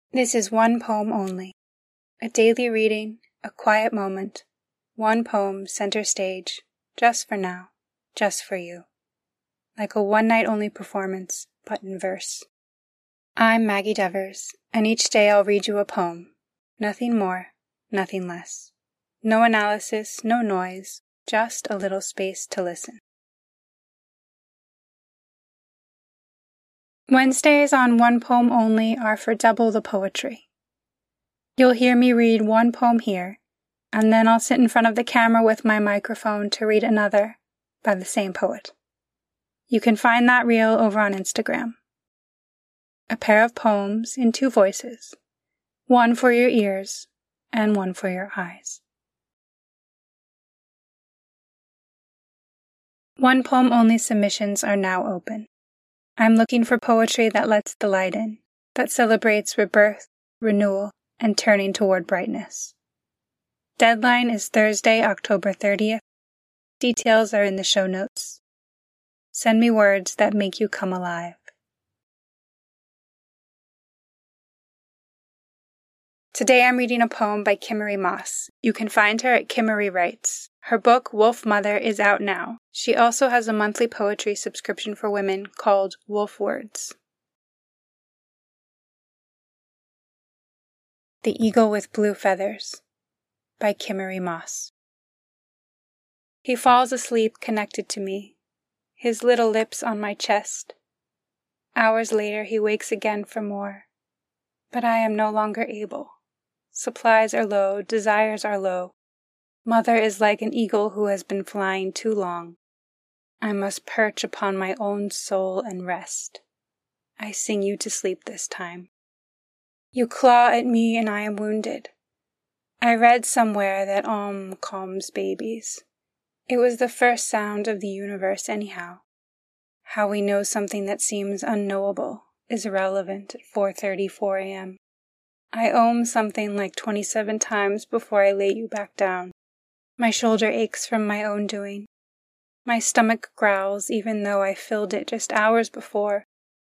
This is one poem only. A daily reading, a quiet moment, one poem center stage, just for now, just for you. Like a one-night-only performance, but in verse. I'm Maggie Devers, and each day I'll read you a poem. Nothing more, nothing less. No analysis, no noise, just a little space to listen. Wednesdays on One Poem Only are for double the poetry. You'll hear me read one poem here, and then I'll sit in front of the camera with my microphone to read another by the same poet. You can find that reel over on Instagram. A pair of poems in two voices, one for your ears and one for your eyes. One Poem Only submissions are now open. I'm looking for poetry that lets the light in, that celebrates rebirth, renewal, and turning toward brightness. Deadline is Thursday, October 30th. Details are in the show notes. Send me words that make you come alive. Today I'm reading a poem by Kimmery Moss. You can find her at Kimmery Writes. Her book, Wolf Mother, is out now. She also has a monthly poetry subscription for women called Wolf Words. The Eagle with Blue Feathers by Kimmery Moss. He falls asleep connected to me, his little lips on my chest. Hours later he wakes again for more, but I am no longer able. Supplies are low, desires are low. Mother is like an eagle who has been flying too long. I must perch upon my own soul and rest. I sing you to sleep this time. You claw at me and I am wounded. I read somewhere that calms babies. It was the first sound of the universe anyhow. How we know something that seems unknowable is irrelevant at 4:34 a.m. I something like 27 times before I lay you back down. My shoulder aches from my own doing. My stomach growls even though I filled it just hours before.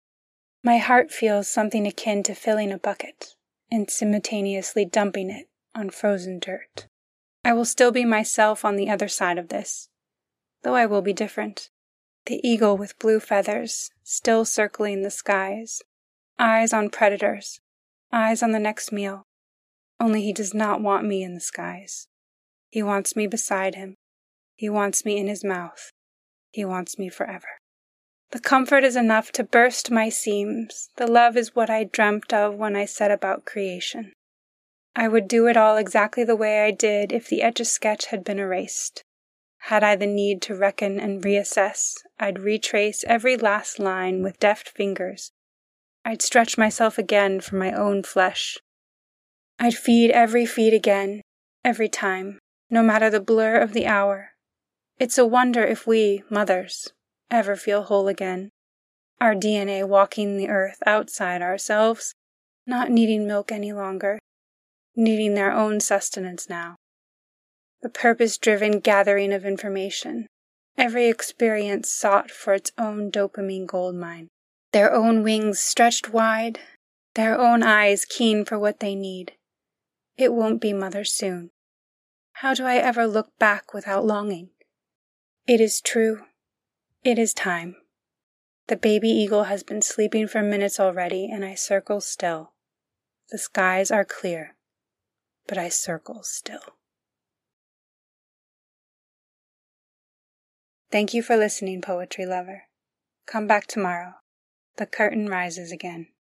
My heart feels something akin to filling a bucket and simultaneously dumping it on frozen dirt. I will still be myself on the other side of this, though I will be different. The eagle with blue feathers, still circling the skies. Eyes on predators. Eyes on the next meal. Only he does not want me in the skies. He wants me beside him. He wants me in his mouth. He wants me forever. The comfort is enough to burst my seams. The love is what I dreamt of when I set about creation. I would do it all exactly the way I did if the Etch-a-Sketch had been erased. Had I the need to reckon and reassess, I'd retrace every last line with deft fingers. I'd stretch myself again for my own flesh. I'd feed every feed again, every time, no matter the blur of the hour. It's a wonder if we, mothers, ever feel whole again. Our DNA walking the earth outside ourselves, not needing milk any longer, needing their own sustenance now. The purpose-driven gathering of information, every experience sought for its own dopamine goldmine. Their own wings stretched wide, their own eyes keen for what they need. It won't be mother soon. How do I ever look back without longing? It is true. It is time. The baby eagle has been sleeping for minutes already, and I circle still. The skies are clear, but I circle still. Thank you for listening, poetry lover. Come back tomorrow. The curtain rises again.